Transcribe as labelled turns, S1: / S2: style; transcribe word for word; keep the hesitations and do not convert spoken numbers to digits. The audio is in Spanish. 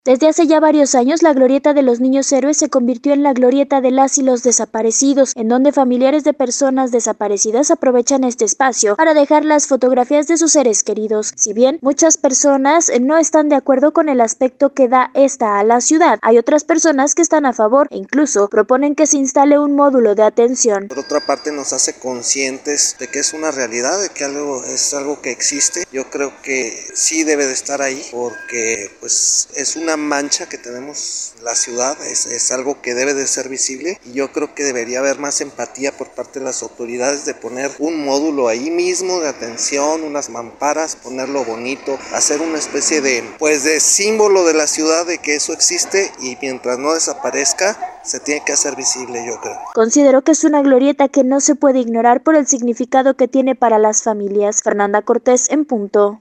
S1: Desde hace ya varios años, la Glorieta de los Niños Héroes se convirtió en la Glorieta de las y los desaparecidos, en donde familiares de personas desaparecidas aprovechan este espacio para dejar las fotografías de sus seres queridos. Si bien muchas personas no están de acuerdo con el aspecto que da esta a la ciudad, hay otras personas que están a favor e incluso proponen que se instale un módulo de atención.
S2: Por otra parte, nos hace conscientes de que es una realidad, de que algo es algo que existe. Yo creo que sí debe de estar ahí porque pues es una mancha que tenemos en la ciudad, es, es algo que debe de ser visible y yo creo que debería haber más empatía por parte de las autoridades de poner un módulo ahí mismo de atención, unas mamparas, ponerlo bonito, hacer una especie de pues de símbolo de la ciudad de que eso existe y mientras no desaparezca se tiene que hacer visible, yo creo.
S1: Considero que es una glorieta que no se puede ignorar por el significado que tiene para las familias. Fernanda Cortés, en punto.